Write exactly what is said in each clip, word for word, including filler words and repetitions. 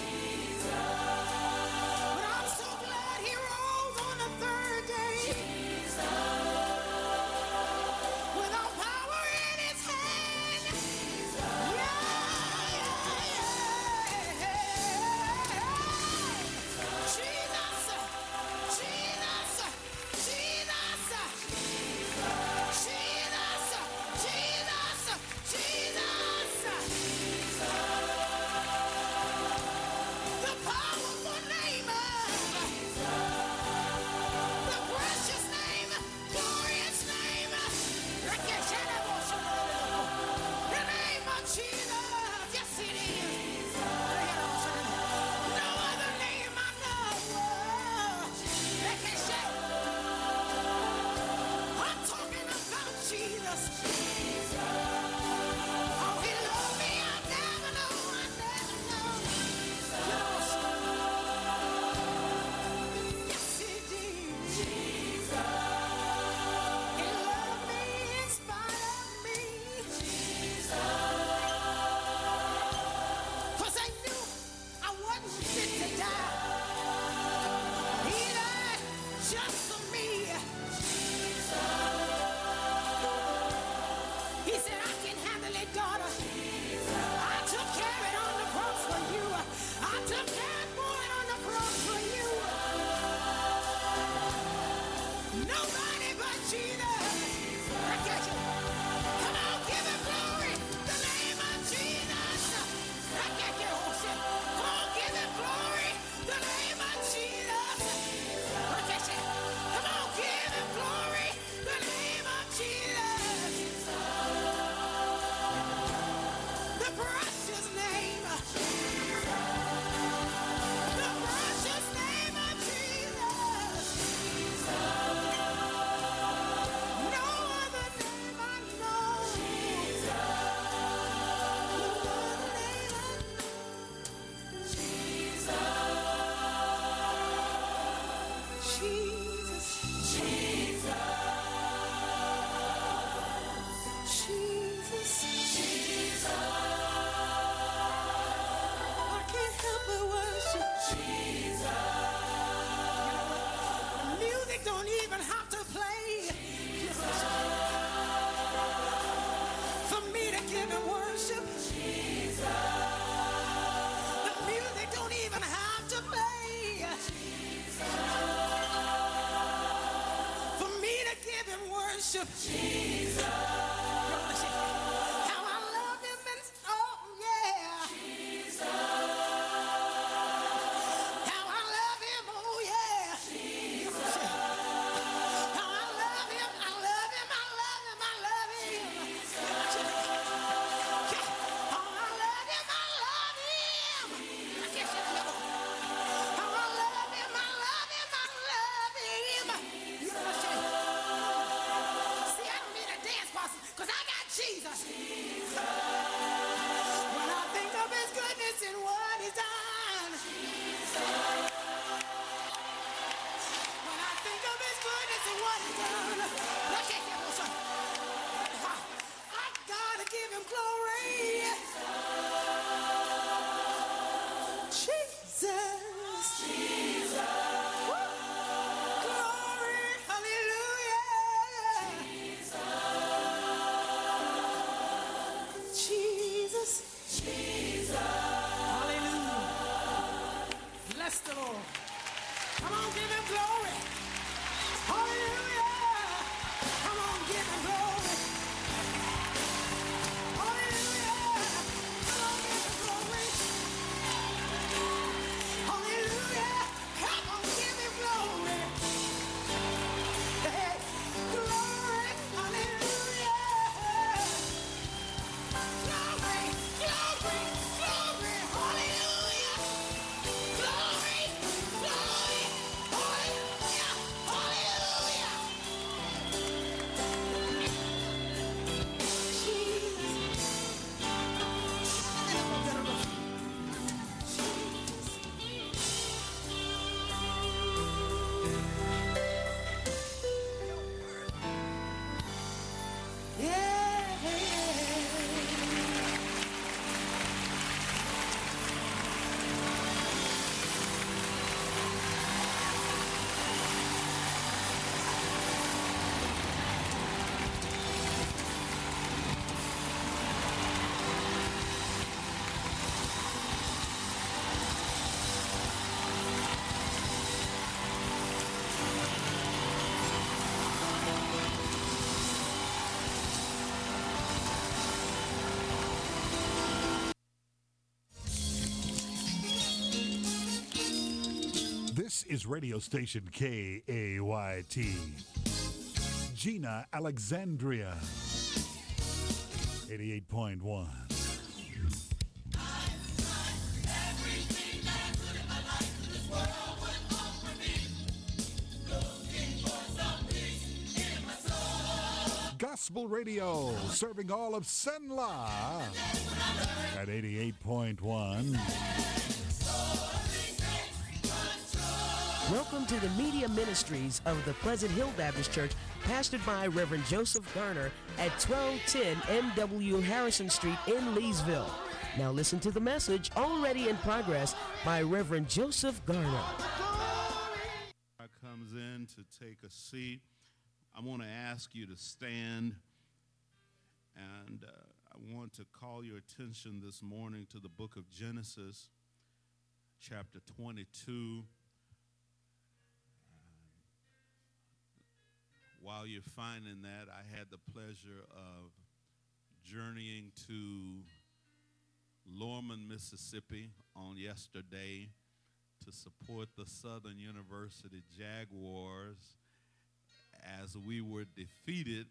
But I'm so glad he rose on the third day. With all power in his hand. Yeah, yeah, yeah. Jesus, Jesus, Jesus, Jesus, Jesus, Jesus. The powerful name of the precious name, glorious name. The name of Jesus. Yes, it is. No other name I know. I'm talking about Jesus. Oh, he loved me. I never know. I never know. Yes, he did. He loved me in spite of me. 'Cause I knew I wasn't fit to die. He died just for me. He said, I can handle it, daughter. I took care of it on the cross for you. I took care of it on the cross for you. Nobody but Jesus. I got you. Come on, give him glory. The name of Jesus. I got you. Come on, give him glory. The name of Jesus. I got you. Come on, give him glory. The name of Jesus. The precious name. The precious name of Jesus. No other name I know. No other name I know. Jesus. Jesus. I can't help but worship. Music don't even have to play for me to give him worship. The music don't even have to play for me to give him worship. How I love him and oh yeah. How I love him, oh yeah. How I love him, I love him, I love him, I love him. How I love him, I love him. How I love him, I love him, I love him. See, I don't need a dance partner, 'cause I got Jesus. When I think of his goodness and what he's done. When I think of his goodness and what he's done. Look at him, son. I gotta give him glory. Jesus. Woo. Glory. Hallelujah. Jesus. Hallelujah. Bless the Lord. Come on, give him glory. Hallelujah. Come on, give him glory. Hallelujah. Come on, give him glory. Hallelujah. Come on, give him glory. Hey, glory. Hallelujah. Glory, glory, glory. Hallelujah. Glory, glory. Hallelujah. Hallelujah. This is radio station K A Y T. Gina Alexandria, eighty-eight point one. Gospel Radio, serving all of Senla at eighty-eight point one. Welcome to the media ministries of the Pleasant Hill Baptist Church, pastored by Reverend Joseph Garner at twelve ten N W Harrison Street in Leesville. Now listen to the message already in progress by Reverend Joseph Garner. Comes in to take a seat. I want to ask you to stand, and uh, I want to call your attention this morning to the book of Genesis, chapter twenty-two. While you're finding that, I had the pleasure of journeying to Lorman, Mississippi on yesterday to support the Southern University Jaguars as we were defeated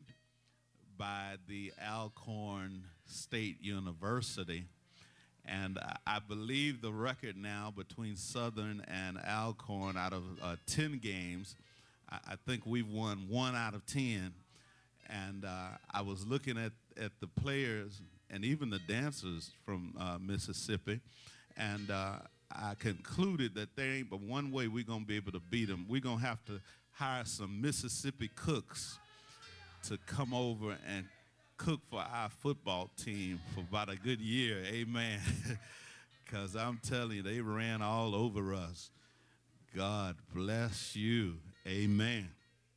by the Alcorn State University. And I believe the record now between Southern and Alcorn, out of uh, ten games, I think we've won one out of ten. And uh, I was looking at, at the players and even the dancers from uh, Mississippi, and uh, I concluded that there ain't but one way we're going to be able to beat them. We're going to have to hire some Mississippi cooks to come over and cook for our football team for about a good year, amen. Because I'm telling you, they ran all over us. God bless you. Amen.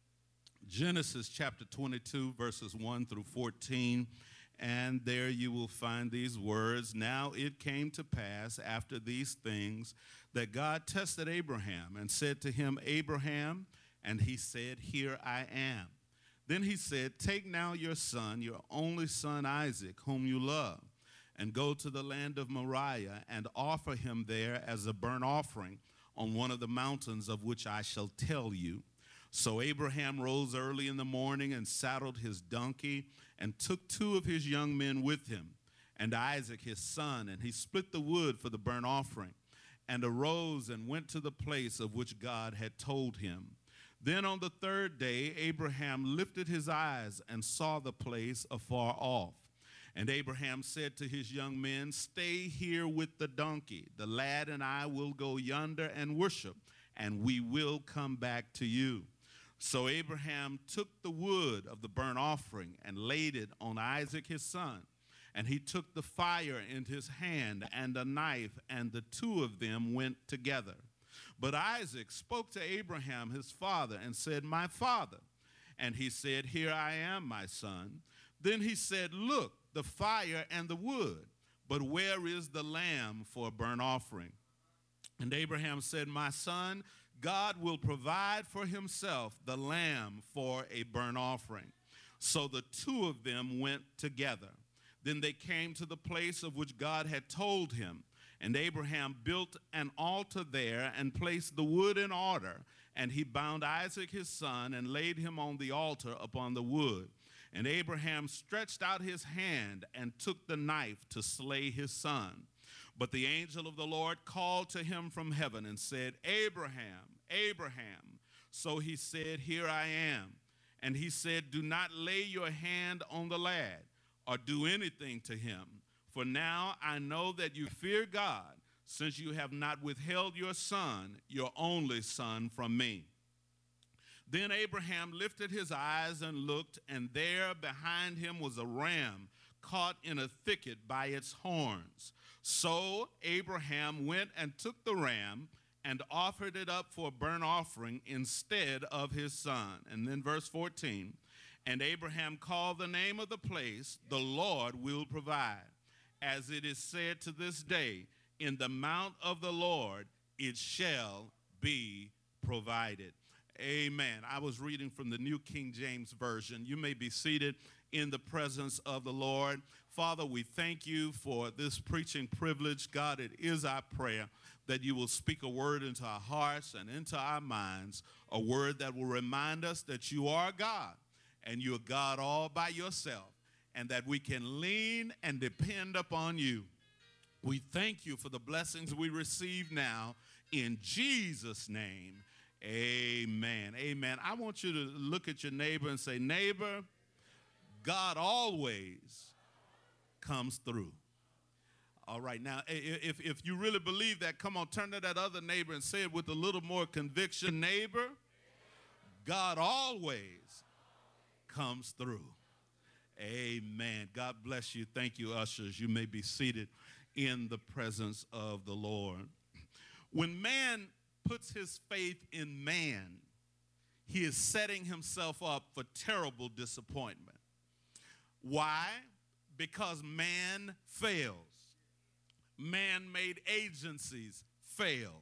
Genesis chapter twenty-two, verses one through fourteen, and there you will find these words. Now it came to pass after these things that God tested Abraham and said to him, Abraham, and he said, Here I am. Then he said, Take now your son, your only son Isaac, whom you love, and go to the land of Moriah and offer him there as a burnt offering on one of the mountains of which I shall tell you. So Abraham rose early in the morning and saddled his donkey and took two of his young men with him, and Isaac his son, and he split the wood for the burnt offering, and arose and went to the place of which God had told him. Then on the third day Abraham lifted his eyes and saw the place afar off. And Abraham said to his young men, Stay here with the donkey. The lad and I will go yonder and worship, and we will come back to you. So Abraham took the wood of the burnt offering and laid it on Isaac his son. And he took the fire in his hand and a knife, and the two of them went together. But Isaac spoke to Abraham his father and said, My father. And he said, Here I am, my son. Then he said, Look, the fire and the wood, but where is the lamb for a burnt offering? And Abraham said, My son, God will provide for himself the lamb for a burnt offering. So the two of them went together. Then they came to the place of which God had told him. And Abraham built an altar there and placed the wood in order. And he bound Isaac his son and laid him on the altar upon the wood. And Abraham stretched out his hand and took the knife to slay his son. But the angel of the Lord called to him from heaven and said, Abraham, Abraham. So he said, Here I am. And he said, Do not lay your hand on the lad or do anything to him. For now I know that you fear God, since you have not withheld your son, your only son, from me. Then Abraham lifted his eyes and looked, and there behind him was a ram caught in a thicket by its horns. So Abraham went and took the ram and offered it up for a burnt offering instead of his son. And then verse fourteen, and Abraham called the name of the place, The Lord Will Provide. As it is said to this day, in the mount of the Lord it shall be provided. Amen. I was reading from the New King James Version. You may be seated in the presence of the Lord. Father, we thank you for this preaching privilege. God, it is our prayer that you will speak a word into our hearts and into our minds, a word that will remind us that you are God and you're God all by yourself, and that we can lean and depend upon you. We thank you for the blessings we receive now in Jesus' name. Amen. Amen. I want you to look at your neighbor and say, neighbor, God always comes through. All right, now, if, if you really believe that, come on, turn to that other neighbor and say it with a little more conviction. Neighbor, God always comes through. Amen. God bless you. Thank you, ushers. You may be seated in the presence of the Lord. When man puts his faith in man, he is setting himself up for terrible disappointment. Why? Because man fails. Man-made agencies fail.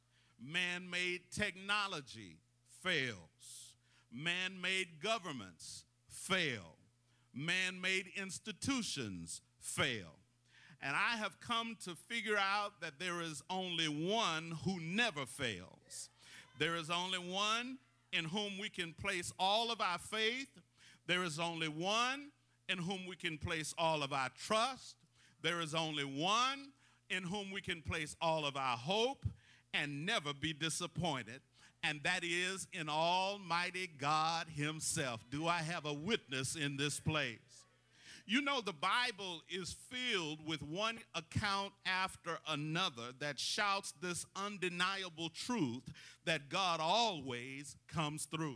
Man-made technology fails. Man-made governments fail. Man-made institutions fail. And I have come to figure out that there is only one who never fails. There is only one in whom we can place all of our faith. There is only one in whom we can place all of our trust. There is only one in whom we can place all of our hope and never be disappointed. And that is in Almighty God himself. Do I have a witness in this place? You know, the Bible is filled with one account after another that shouts this undeniable truth that God always comes through.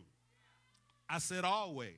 I said always.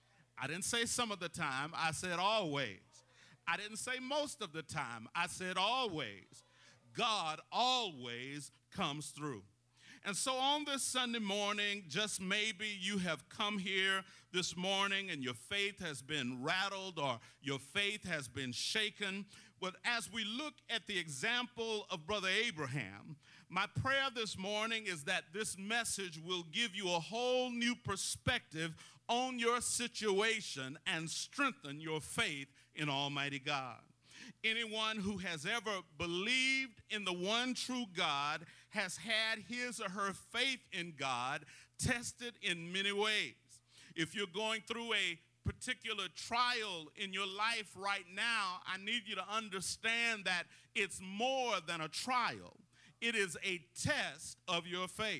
I didn't say some of the time. I said always. I didn't say most of the time. I said always. God always comes through. And so on this Sunday morning, just maybe you have come here this morning and your faith has been rattled or your faith has been shaken. But as we look at the example of Brother Abraham, my prayer this morning is that this message will give you a whole new perspective on your situation and strengthen your faith in Almighty God. Anyone who has ever believed in the one true God has had his or her faith in God tested in many ways. If you're going through a particular trial in your life right now, I need you to understand that it's more than a trial. It is a test of your faith.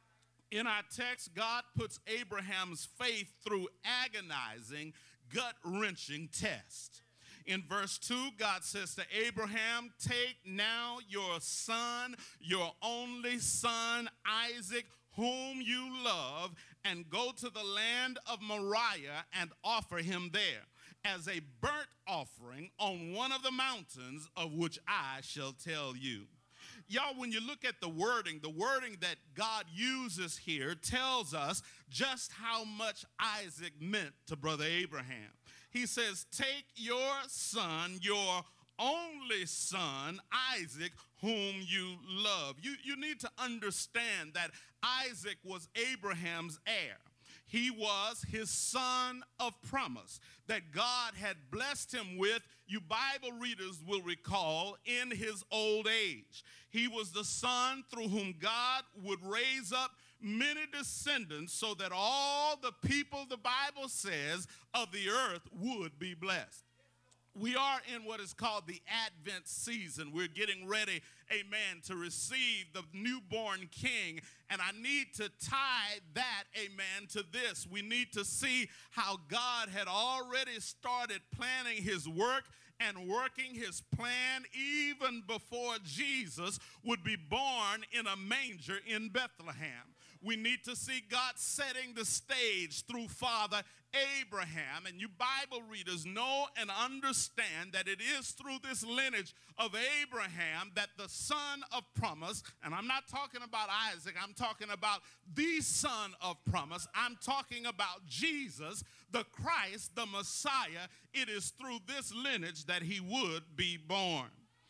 In our text, God puts Abraham's faith through agonizing, gut-wrenching tests. In verse two, God says to Abraham, take now your son, your only son, Isaac, whom you love, and go to the land of Moriah and offer him there as a burnt offering on one of the mountains of which I shall tell you. Y'all, when you look at the wording, the wording that God uses here tells us just how much Isaac meant to Brother Abraham. He says, take your son, your only son, Isaac, whom you love. You, you need to understand that Isaac was Abraham's heir. He was his son of promise that God had blessed him with, you Bible readers will recall, in his old age. He was the son through whom God would raise up many descendants so that all the people, the Bible says, of the earth would be blessed. We are in what is called the Advent season. We're getting ready, amen, to receive the newborn king. And I need to tie that, amen, to this. We need to see how God had already started planning his work and working his plan even before Jesus would be born in a manger in Bethlehem. We need to see God setting the stage through Father Abraham. And you Bible readers know and understand that it is through this lineage of Abraham that the son of promise, and I'm not talking about Isaac, I'm talking about the son of promise. I'm talking about Jesus, the Christ, the Messiah. It is through this lineage that he would be born.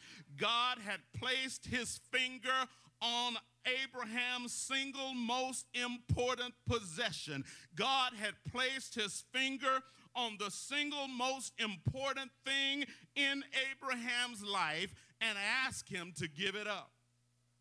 God had placed his finger on Abraham's single most important possession. God had placed his finger on the single most important thing in Abraham's life and asked him to give it up.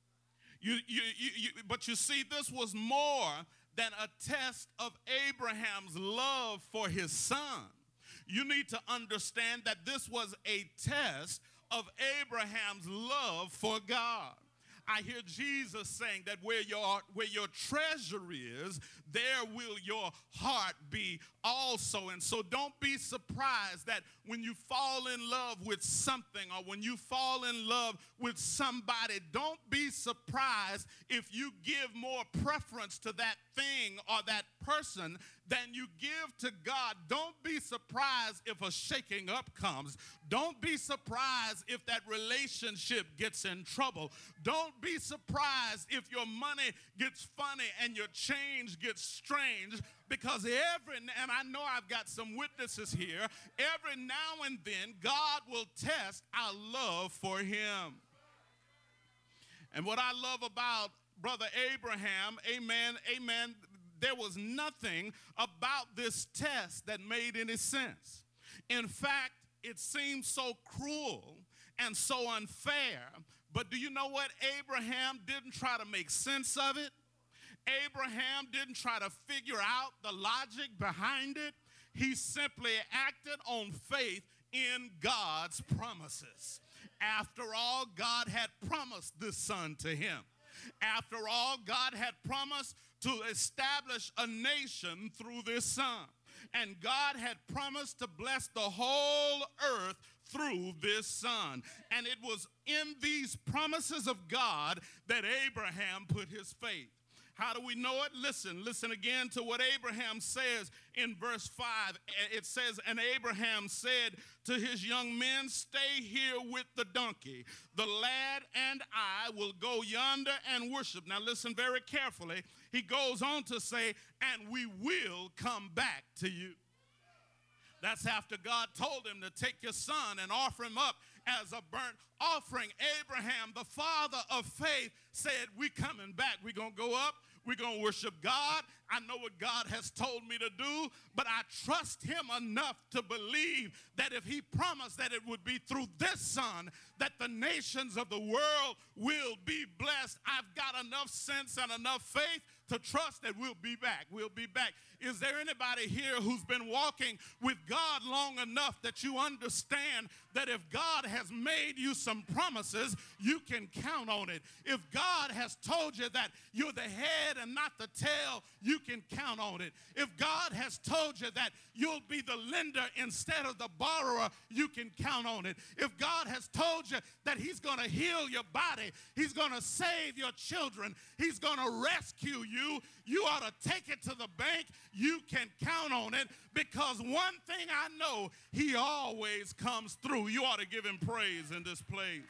You, you, you, you, but you see, this was more than a test of Abraham's love for his son. You need to understand that this was a test of Abraham's love for God. I hear Jesus saying that where your, where your treasure is, there will your heart be also. And so don't be surprised that when you fall in love with something or when you fall in love with somebody, don't be surprised if you give more preference to that thing or that person than you give to God. Don't be surprised if a shaking up comes. Don't be surprised if that relationship gets in trouble. Don't be surprised if your money gets funny and your change gets strange, because every, and I know I've got some witnesses here, every now and then God will test our love for him. And what I love about Brother Abraham, amen, amen, there was nothing about this test that made any sense. In fact, it seemed so cruel and so unfair. But do you know what? Abraham didn't try to make sense of it. Abraham didn't try to figure out the logic behind it. He simply acted on faith in God's promises. After all, God had promised this son to him. After all, God had promised to establish a nation through this son. And God had promised to bless the whole earth through this son. And it was in these promises of God that Abraham put his faith. How do we know it? Listen, listen again to what Abraham says in verse five. It says, and Abraham said to his young men, stay here with the donkey. The lad and I will go yonder and worship. Now listen very carefully. He goes on to say, and we will come back to you. That's after God told him to take your son and offer him up as a burnt offering. Abraham, the father of faith, said, we coming back. We're going to go up. We're going to worship God. I know what God has told me to do, but I trust him enough to believe that if he promised that it would be through this son that the nations of the world will be blessed, I've got enough sense and enough faith to trust that we'll be back. We'll be back. Is there anybody here who's been walking with God long enough that you understand that if God has made you some promises, you can count on it? If God has told you that you're the head and not the tail, you can count on it. If God has told you that you'll be the lender instead of the borrower, you can count on it. If God has told you that he's going to heal your body, he's going to save your children, he's going to rescue you, you ought to take it to the bank. You can count on it, because one thing I know, he always comes through. You ought to give him praise in this place.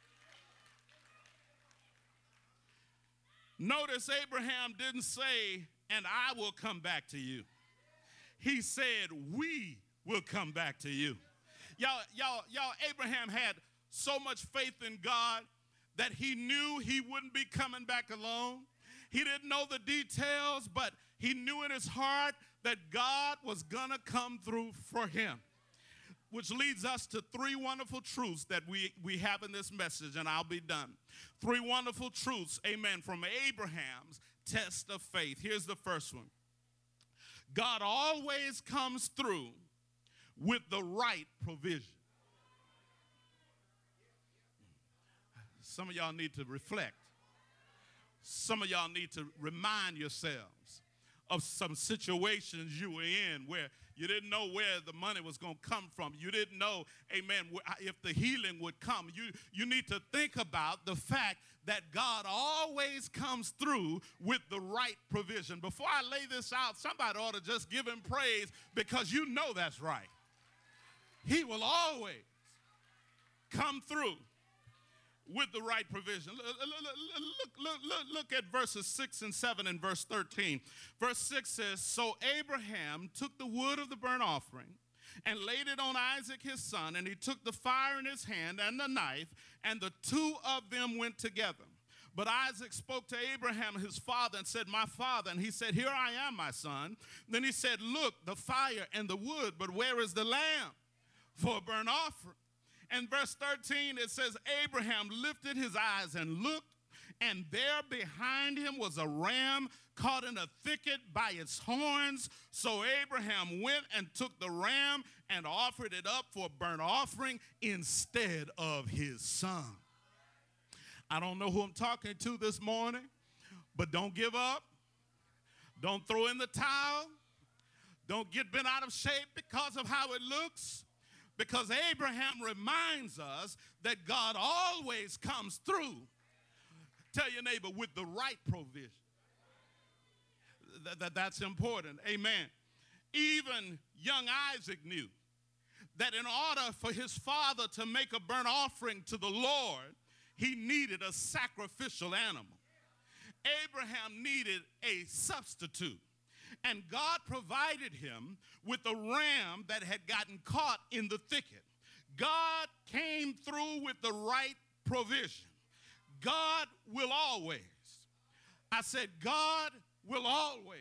Notice Abraham didn't say, and I will come back to you. He said, we will come back to you. Y'all, y'all, y'all, Abraham had so much faith in God that he knew he wouldn't be coming back alone. He didn't know the details, but he knew in his heart that God was going to come through for him. Which leads us to three wonderful truths that we, we have in this message, and I'll be done. Three wonderful truths, amen, from Abraham's test of faith. Here's the first one. God always comes through with the right provision. Some of y'all need to reflect. Some of y'all need to remind yourselves of some situations you were in where you didn't know where the money was going to come from. You didn't know, amen, if the healing would come. You, you need to think about the fact that God always comes through with the right provision. Before I lay this out, somebody ought to just give him praise, because you know that's right. He will always come through with the right provision. Look, look, look, look, look at verses six and seven and verse thirteen. Verse six says, so Abraham took the wood of the burnt offering and laid it on Isaac his son, and he took the fire in his hand and the knife, and the two of them went together. But Isaac spoke to Abraham his father and said, my father. And he said, here I am, my son. Then he said, look, the fire and the wood, but where is the lamb for a burnt offering? And verse thirteen, it says, Abraham lifted his eyes and looked, And there behind him was a ram caught in a thicket by its horns. So Abraham went and took the ram and offered it up for a burnt offering instead of his son. I don't know who I'm talking to this morning, but don't give up. Don't throw in the towel. Don't get bent out of shape because of how it looks. Because Abraham reminds us that God always comes through. Tell your neighbor, with the right provision. That, that, that's important. Amen. Even young Isaac knew that in order for his father to make a burnt offering to the Lord, he needed a sacrificial animal. Abraham needed a substitute. And God provided him with a ram that had gotten caught in the thicket. God came through with the right provision. God will always, I said, God will always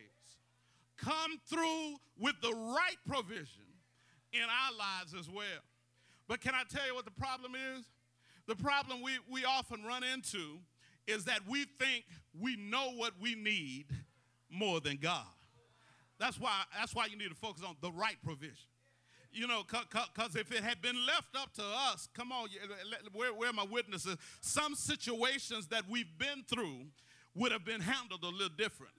come through with the right provision in our lives as well. But can I tell you what the problem is? The problem we, we often run into is that we think we know what we need more than God. That's why, that's why you need to focus on the right provision. You know, because if it had been left up to us, come on, where, where are my witnesses? Some situations that we've been through would have been handled a little differently.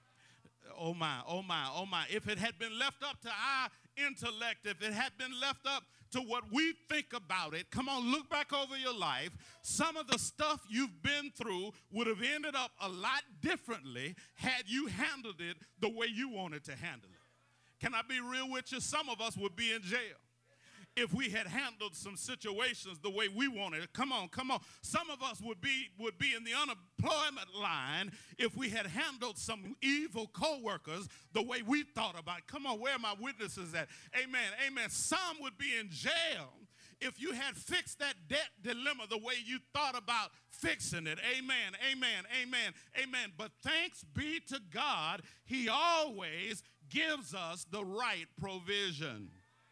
Oh my, oh my, oh my. If it had been left up to our intellect, if it had been left up to what we think about it, come on, look back over your life. Some of the stuff you've been through would have ended up a lot differently had you handled it the way you wanted to handle it. Can I be real with you? Some of us would be in jail if we had handled some situations the way we wanted it. Come on, come on. Some of us would be would be in the unemployment line if we had handled some evil co-workers the way we thought about it. Come on, where are my witnesses at? Amen, amen. Some would be in jail if you had fixed that debt dilemma the way you thought about fixing it. Amen, amen, amen, amen. But thanks be to God, he always gives us the right provision.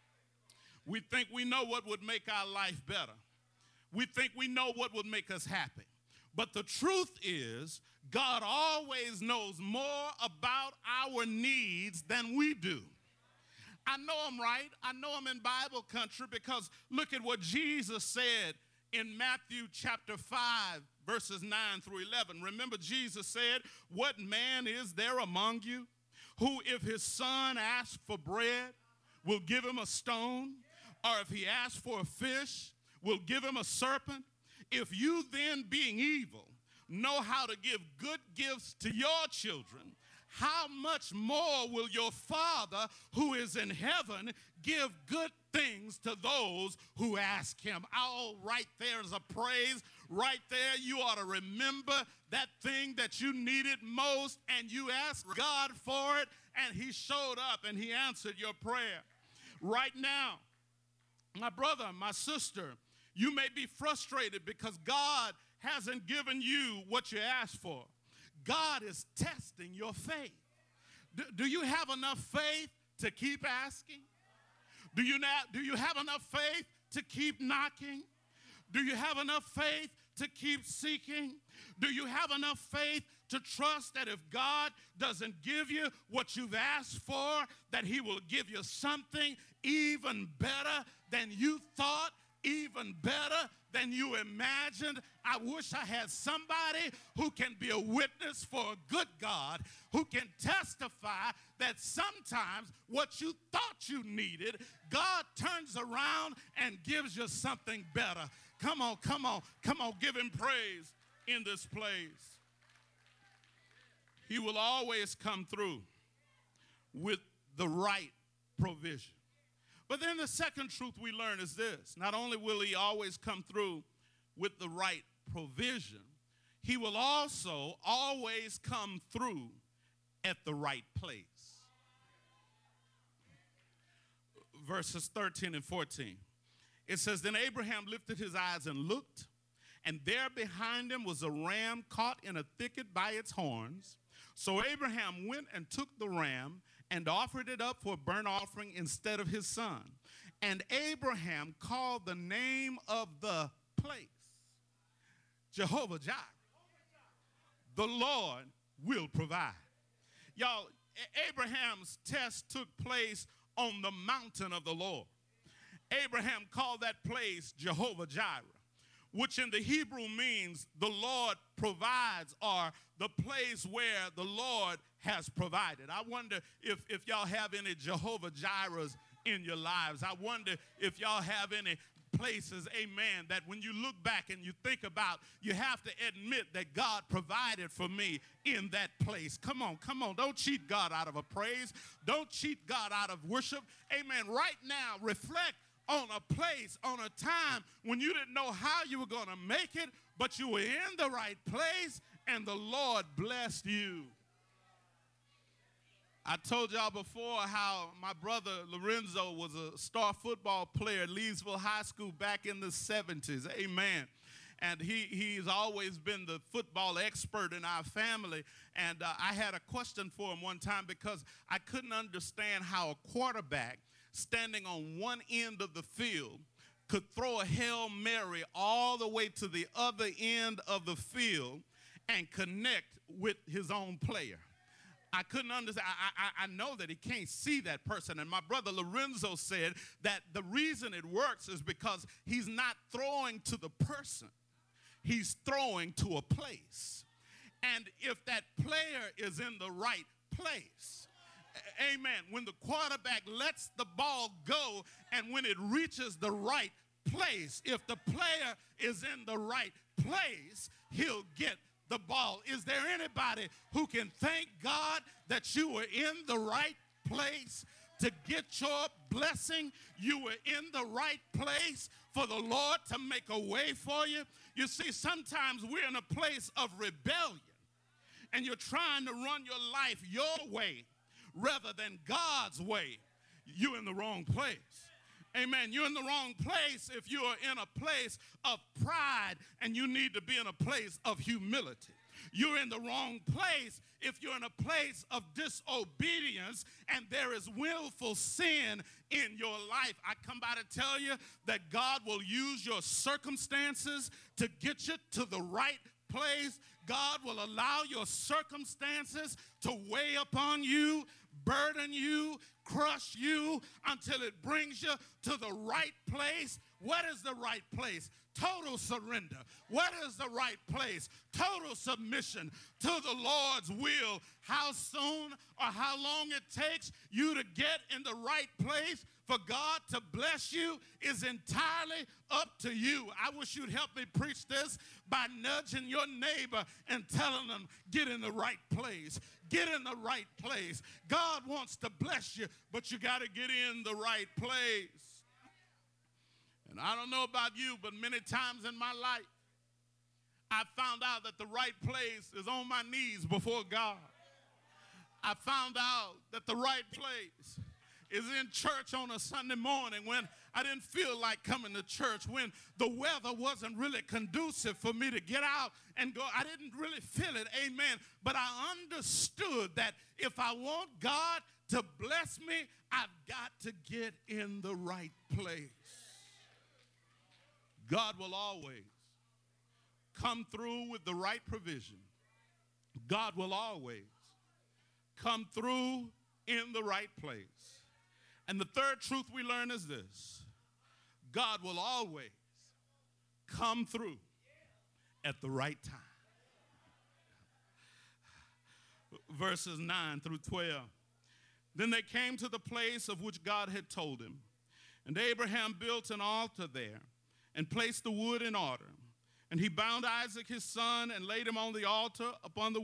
We think we know what would make our life better. We think we know what would make us happy. But the truth is, God always knows more about our needs than we do. I know I'm right. I know I'm in Bible country because look at what Jesus said in Matthew chapter five, verses nine through eleven. Remember, Jesus said, "What man is there among you who, if his son asks for bread, will give him a stone? Or if he asks for a fish, will give him a serpent? If you then, being evil, know how to give good gifts to your children, how much more will your Father who is in heaven give good things to those who ask him?" Oh, right there is a praise. Right there, you ought to remember that thing that you needed most, and you asked God for it, and he showed up, and he answered your prayer. Right now, my brother, my sister, you may be frustrated because God hasn't given you what you asked for. God is testing your faith. Do, do you have enough faith to keep asking? Do you, not, do you have enough faith to keep knocking? Do you have enough faith to keep seeking? Do you have enough faith to trust that if God doesn't give you what you've asked for, that he will give you something even better than you thought, even better than you imagined? I wish I had somebody who can be a witness for a good God, who can testify that sometimes what you thought you needed, God turns around and gives you something better. Come on, come on, come on, give him praise in this place. He will always come through with the right provision. But then the second truth we learn is this: not only will he always come through with the right provision, he will also always come through at the right place. Verses thirteen and fourteen. It says, "Then Abraham lifted his eyes and looked, and there behind him was a ram caught in a thicket by its horns. So Abraham went and took the ram and offered it up for a burnt offering instead of his son. And Abraham called the name of the place Jehovah Jireh, the Lord will provide. Y'all, Abraham's test took place on the mountain of the Lord. Abraham called that place Jehovah Jireh, which in the Hebrew means the Lord provides, or the place where the Lord has provided. I wonder if, if y'all have any Jehovah Jirehs in your lives. I wonder if y'all have any places, amen, that when you look back and you think about, you have to admit that God provided for me in that place. Come on, come on. Don't cheat God out of a praise. Don't cheat God out of worship. Amen. Right now, reflect on a place, on a time when you didn't know how you were going to make it, but you were in the right place and the Lord blessed you. I told y'all before how my brother Lorenzo was a star football player at Leesville High School back in the seventies. Amen. And he, he's always been the football expert in our family. And uh, I had a question for him one time because I couldn't understand how a quarterback standing on one end of the field could throw a Hail Mary all the way to the other end of the field and connect with his own player. I couldn't understand. I, I, I know that he can't see that person. And my brother Lorenzo said that the reason it works is because he's not throwing to the person. He's throwing to a place. And if that player is in the right place, amen, when the quarterback lets the ball go and when it reaches the right place, if the player is in the right place, he'll get the ball. Is there anybody who can thank God that you were in the right place to get your blessing? You were in the right place for the Lord to make a way for you. You see, sometimes we're in a place of rebellion and you're trying to run your life your way rather than God's way. You're in the wrong place. Amen. You're in the wrong place if you are in a place of pride and you need to be in a place of humility. You're in the wrong place if you're in a place of disobedience and there is willful sin in your life. I come by to tell you that God will use your circumstances to get you to the right place. God will allow your circumstances to weigh upon you, burden you, crush you until it brings you to the right place. What is the right place? Total surrender. What is the right place? Total submission to the Lord's will. How soon or how long it takes you to get in the right place for God to bless you is entirely up to you. I wish you'd help me preach this by nudging your neighbor and telling them, get in the right place. Get in the right place. God wants to bless you, but you got to get in the right place. And I don't know about you, but many times in my life, I found out that the right place is on my knees before God. I found out that the right place is in church on a Sunday morning when I didn't feel like coming to church, when the weather wasn't really conducive for me to get out and go. I didn't really feel it, amen. But I understood that if I want God to bless me, I've got to get in the right place. God will always come through with the right provision. God will always come through in the right place. And the third truth we learn is this: God will always come through at the right time. Verses nine through twelve. Then they came to the place of which God had told him. And Abraham built an altar there and placed the wood in order. And he bound Isaac his son and laid him on the altar upon the